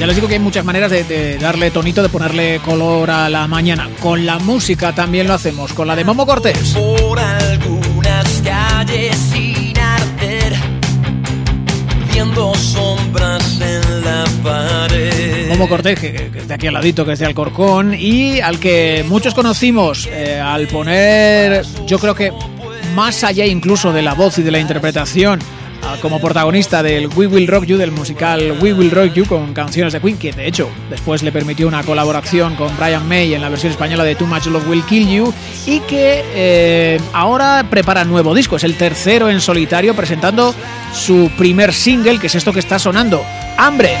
Ya les digo que hay muchas maneras de darle tonito, de ponerle color a la mañana. Con la música también lo hacemos, con la de Momo Cortés. Por algunas calles sin arder, viendo sombras en la pared. Momo Cortés, que es de aquí al ladito, que es de Alcorcón, y al que muchos conocimos al poner, yo creo que más allá incluso de la voz y de la interpretación, como protagonista del We Will Rock You, del musical We Will Rock You, con canciones de Queen, que de hecho después le permitió una colaboración con Brian May en la versión española de Too Much Love Will Kill You, y que ahora prepara nuevo disco, es el tercero en solitario, presentando su primer single, que es esto que está sonando, Hambre.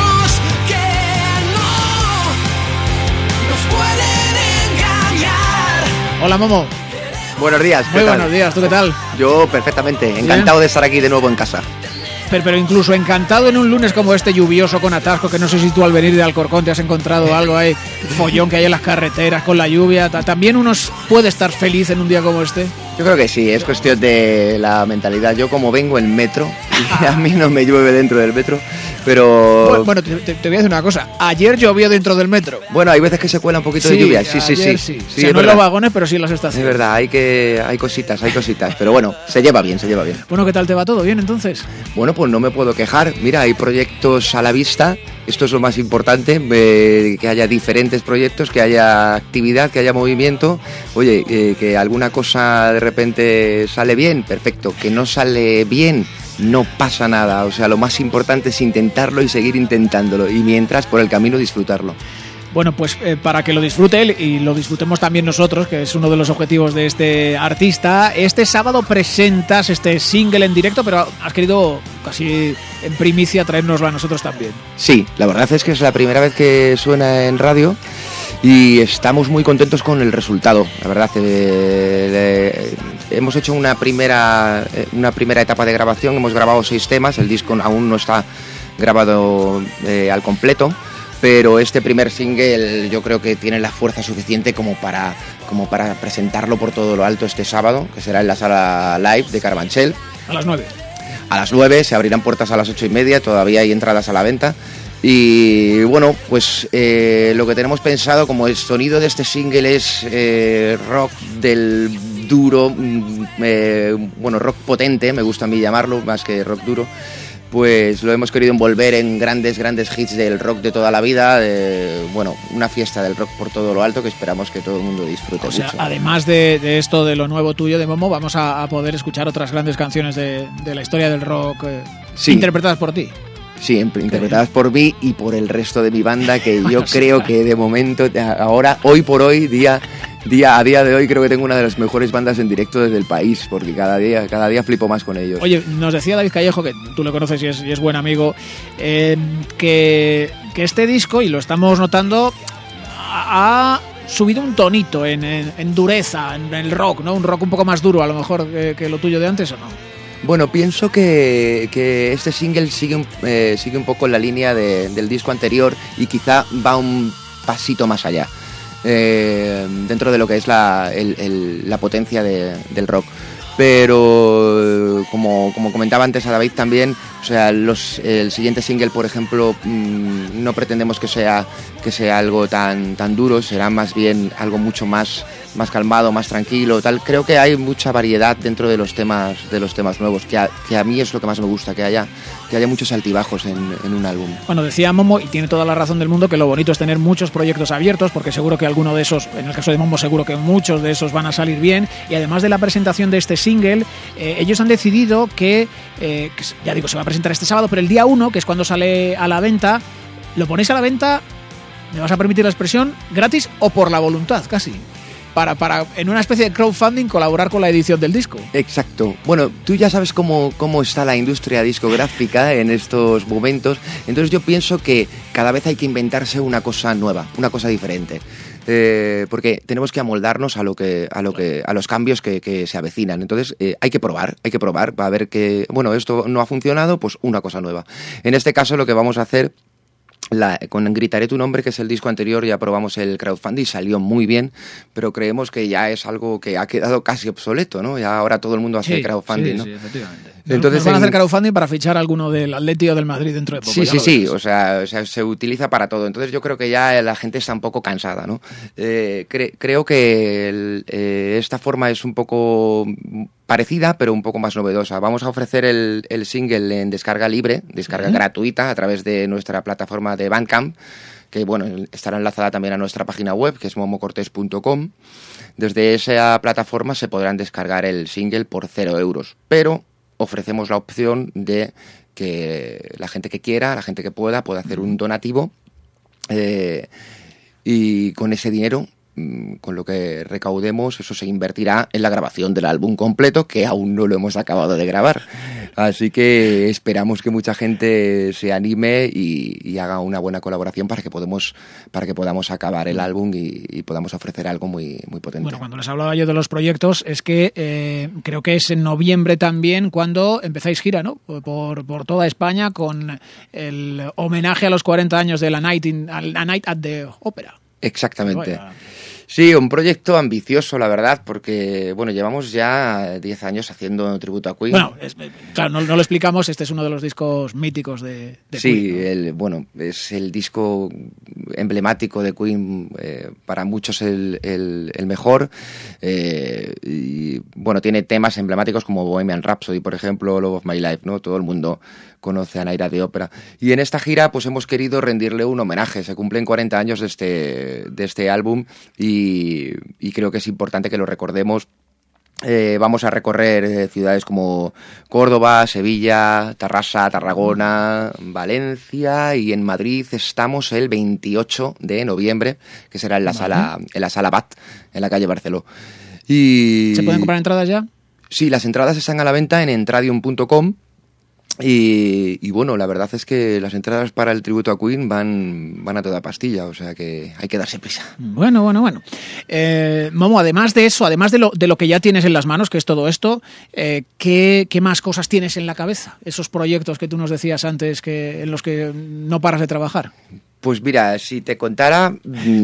Hola Momo. Buenos días, ¿qué Muy tal? buenos días, ¿tú qué tal? Yo perfectamente, encantado de estar aquí de nuevo en casa. Pero incluso encantado en un lunes como este, lluvioso, con atasco, que no sé si tú al venir de Alcorcón te has encontrado algo ahí, follón que hay en las carreteras con la lluvia. ¿También uno puede estar feliz en un día como este? Yo creo que sí, es cuestión de la mentalidad. Yo como vengo en metro, y a mí no me llueve dentro del metro, pero... Bueno, te voy a decir una cosa. Ayer llovió dentro del metro. Bueno, hay veces que se cuela un poquito de lluvia. Sí. O sea, no en los vagones, pero sí en las estaciones. Es verdad, hay cositas, pero bueno, se lleva bien. Bueno, ¿qué tal te va todo? ¿Bien, entonces? Bueno, pues no me puedo quejar. Mira, hay proyectos a la vista. Esto es lo más importante, que haya diferentes proyectos, que haya actividad, que haya movimiento. Oye, que alguna cosa de repente sale bien, perfecto. Que no sale bien, no pasa nada. O sea, lo más importante es intentarlo y seguir intentándolo. Y mientras, por el camino, disfrutarlo. Bueno, pues para que lo disfrute él y lo disfrutemos también nosotros, que es uno de los objetivos de este artista, este sábado presentas este single en directo, pero has querido casi en primicia traérnoslo a nosotros también. Sí, la verdad es que es la primera vez que suena en radio y estamos muy contentos con el resultado. La verdad, hemos hecho una primera etapa de grabación, hemos grabado 6 temas, el disco aún no está grabado al completo. Pero este primer single yo creo que tiene la fuerza suficiente como para presentarlo por todo lo alto este sábado, que será en la sala live de Carabanchel. A las 9. A las 9, se abrirán puertas a las 8:30, todavía hay entradas a la venta. Y bueno, pues lo que tenemos pensado, como el sonido de este single es rock del duro, rock potente, me gusta a mí llamarlo, más que rock duro, pues lo hemos querido envolver en grandes hits del rock de toda la vida, una fiesta del rock por todo lo alto que esperamos que todo el mundo disfrute mucho. Además de esto, de lo nuevo tuyo de Momo, vamos a poder escuchar otras grandes canciones de la historia del rock interpretadas por ti. Sí, interpretadas por mí y por el resto de mi banda, que yo creo que de momento, ahora, hoy por hoy, a día de hoy, creo que tengo una de las mejores bandas en directo desde el país, porque cada día flipo más con ellos. Oye, nos decía David Callejo, que tú lo conoces y es buen amigo, que este disco, y lo estamos notando, ha subido un tonito en dureza, en el rock, ¿no? Un rock un poco más duro, a lo mejor, que lo tuyo de antes, ¿o no? Bueno, pienso que este single sigue un poco en la línea del disco anterior y quizá va un pasito más allá, dentro de lo que es la potencia del rock. Pero como comentaba antes a David también, o sea, el siguiente single, por ejemplo, no pretendemos que sea algo tan duro, será más bien algo mucho más calmado, más tranquilo, tal. Creo que hay mucha variedad dentro de los temas nuevos, que a mí es lo que más me gusta, que haya muchos altibajos en un álbum. Bueno, decía Momo, y tiene toda la razón del mundo, que lo bonito es tener muchos proyectos abiertos, porque seguro que alguno de esos, en el caso de Momo, seguro que muchos de esos van a salir bien, y además de la presentación de este single, ellos han decidido que ya digo, se va a presentar este sábado, pero el día 1, que es cuando sale a la venta, lo ponéis a la venta, me vas a permitir la expresión, gratis o por la voluntad, casi. Para en una especie de crowdfunding colaborar con la edición del disco. Exacto. Bueno, tú ya sabes cómo está la industria discográfica en estos momentos, entonces yo pienso que cada vez hay que inventarse una cosa nueva, una cosa diferente. Porque tenemos que amoldarnos a los cambios que se avecinan. Entonces hay que probar para ver que, bueno, esto no ha funcionado, pues una cosa nueva. En este caso lo que vamos a hacer Con Gritaré tu nombre, que es el disco anterior, ya probamos el crowdfunding, salió muy bien, pero creemos que ya es algo que ha quedado casi obsoleto, ¿no? Ya ahora todo el mundo hace crowdfunding, ¿no? Sí, efectivamente. Entonces, nos van a hacer crowdfunding para fichar a alguno del Atleti o del Madrid dentro de poco. Sí, o sea, se utiliza para todo. Entonces yo creo que ya la gente está un poco cansada, ¿no? Creo que esta forma es un poco parecida, pero un poco más novedosa. Vamos a ofrecer el single en descarga libre, descarga gratuita, a través de nuestra plataforma de Bandcamp, que bueno, estará enlazada también a nuestra página web, que es momocortés.com. Desde esa plataforma se podrán descargar el single por 0 euros, pero ofrecemos la opción de que la gente que quiera, la gente que pueda hacer un donativo y con ese dinero, con lo que recaudemos, eso se invertirá en la grabación del álbum completo, que aún no lo hemos acabado de grabar. Así que esperamos que mucha gente se anime y haga una buena colaboración para que podamos acabar el álbum y podamos ofrecer algo muy, muy potente. Bueno, cuando les hablaba yo de los proyectos, es que creo que es en noviembre también cuando empezáis gira, ¿no? Por toda España con el homenaje a los 40 años de la Night at the Opera. Exactamente. Sí, un proyecto ambicioso, la verdad, porque bueno, llevamos ya 10 años haciendo tributo a Queen. Bueno, claro, no lo explicamos, este es uno de los discos míticos de sí, Queen, ¿no? Es el disco emblemático de Queen, para muchos el mejor. Y bueno, tiene temas emblemáticos como Bohemian Rhapsody, por ejemplo, Love of My Life, ¿no? Todo el mundo conoce a Night at the Opera. Y en esta gira pues hemos querido rendirle un homenaje. Se cumplen 40 años de este álbum y creo que es importante que lo recordemos. Vamos a recorrer ciudades como Córdoba, Sevilla, Tarrasa, Tarragona, Valencia, y en Madrid estamos el 28 de noviembre, que será en la sala BAT, en la calle Barceló. Y ¿se pueden comprar entradas ya? Sí, las entradas están a la venta en entradium.com. Y bueno, la verdad es que las entradas para el tributo a Queen van a toda pastilla, o sea que hay que darse prisa. Bueno. Momo, además de eso, además de lo que ya tienes en las manos, que es todo esto, ¿qué más cosas tienes en la cabeza? Esos proyectos que tú nos decías antes en los que no paras de trabajar. Pues mira, si te contara,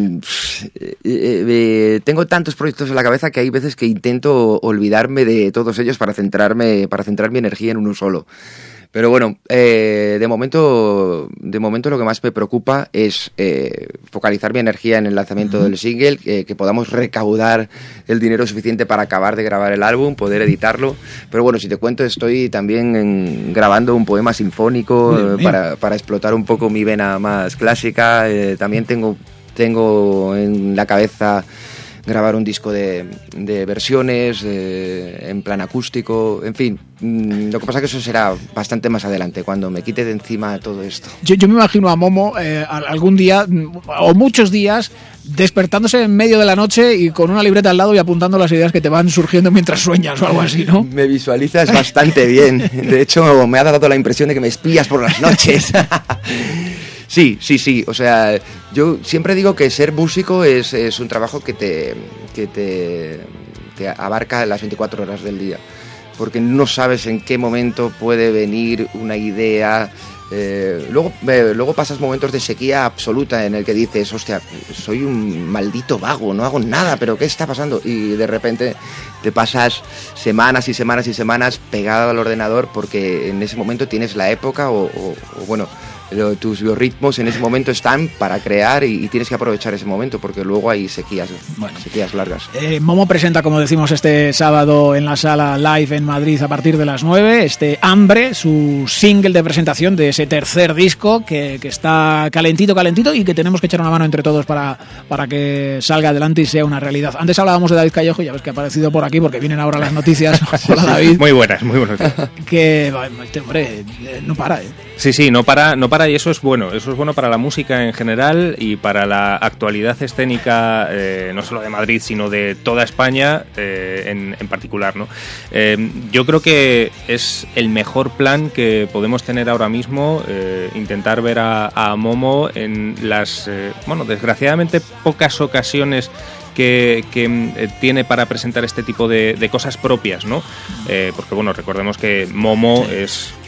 tengo tantos proyectos en la cabeza que hay veces que intento olvidarme de todos ellos para centrar mi energía en uno solo. Pero bueno, de momento lo que más me preocupa es focalizar mi energía en el lanzamiento del single, que podamos recaudar el dinero suficiente para acabar de grabar el álbum, poder editarlo. Pero bueno, si te cuento, estoy también grabando un poema sinfónico para explotar un poco mi vena más clásica. También tengo en la cabeza grabar un disco de versiones en plan acústico, en fin. Lo que pasa es que eso será bastante más adelante, cuando me quite de encima todo esto. Yo me imagino a Momo algún día, o muchos días, despertándose en medio de la noche y con una libreta al lado y apuntando las ideas que te van surgiendo mientras sueñas o algo así, ¿no? Me visualizas bastante bien. De hecho, me ha dado la impresión de que me espías por las noches. Sí. O sea, yo siempre digo que ser músico es un trabajo que te abarca las 24 horas del día, porque no sabes en qué momento puede venir una idea. Luego pasas momentos de sequía absoluta en el que dices, hostia, soy un maldito vago, no hago nada, pero ¿qué está pasando? Y de repente te pasas semanas y semanas y semanas pegado al ordenador porque en ese momento tienes la época o bueno, tus biorritmos en ese momento están para crear y tienes que aprovechar ese momento porque luego hay sequías largas. Momo presenta, como decimos, este sábado en la sala Live en Madrid a partir de las 9, Hambre, su single de presentación de ese tercer disco que está calentito y que tenemos que echar una mano entre todos para que salga adelante y sea una realidad. Antes hablábamos de David Callejo, ya ves que ha aparecido por aquí porque vienen ahora las noticias. Hola, David. Muy buenas. Que, hombre, no para, Sí, no para y eso es bueno para la música en general y para la actualidad escénica, no solo de Madrid, sino de toda España en particular, ¿no? Yo creo que es el mejor plan que podemos tener ahora mismo, intentar ver a Momo en las, desgraciadamente pocas ocasiones que tiene para presentar este tipo de cosas propias, ¿no? Porque, bueno, recordemos que Momo es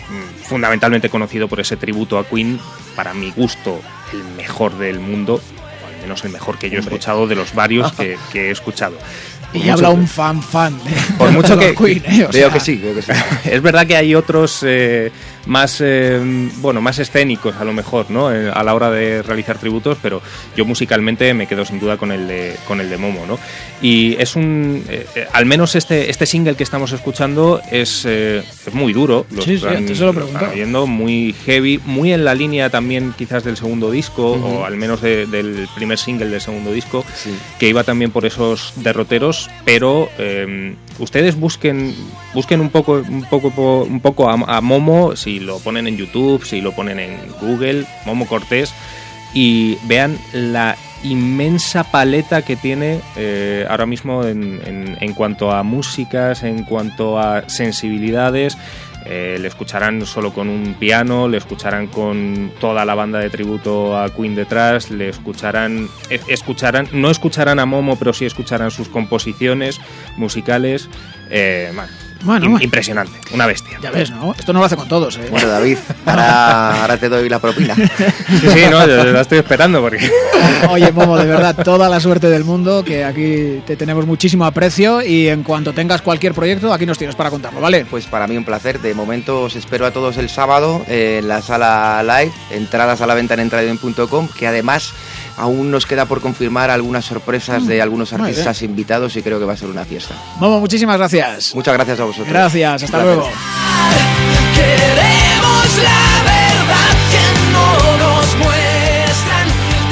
fundamentalmente conocido por ese tributo a Queen, para mi gusto el mejor del mundo, o al menos el mejor que yo he escuchado de los varios que he escuchado. Y habla un fan de por mucho que Queen, veo que sí. Es verdad que hay otros más escénicos a lo mejor, ¿no? A la hora de realizar tributos, pero yo musicalmente me quedo sin duda con el de Momo, ¿no? Y es al menos este single que estamos escuchando es muy duro. Sí, antes se lo pregunto. Oyendo, muy heavy, muy en la línea también quizás del segundo disco, o al menos del primer single del segundo disco, que iba también por esos derroteros. Pero ustedes busquen un poco a Momo, si lo ponen en YouTube, si lo ponen en Google, Momo Cortés, y vean la inmensa paleta que tiene ahora mismo en cuanto a músicas, en cuanto a sensibilidades. Le escucharán solo con un piano, le escucharán con toda la banda de tributo a Queen detrás, no escucharán a Momo, pero sí escucharán sus composiciones musicales. Impresionante, una bestia. Ya ves, ¿no? Esto no lo hace con todos, ¿eh? Bueno, David, ahora te doy la propina. Sí, no, yo la estoy esperando porque... Oye, Momo, de verdad, toda la suerte del mundo, que aquí te tenemos muchísimo aprecio, y en cuanto tengas cualquier proyecto, aquí nos tienes para contarlo, ¿vale? Pues para mí un placer. De momento os espero a todos el sábado en la sala live, entradas a la venta en entradioin.com, que además aún nos queda por confirmar algunas sorpresas de algunos artistas invitados, y creo que va a ser una fiesta. Momo, muchísimas gracias. Muchas gracias a vosotros. Gracias, hasta luego. Queremos la verdad que no nos muestran,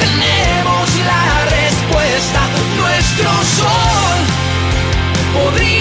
tenemos la respuesta, nuestro sol podría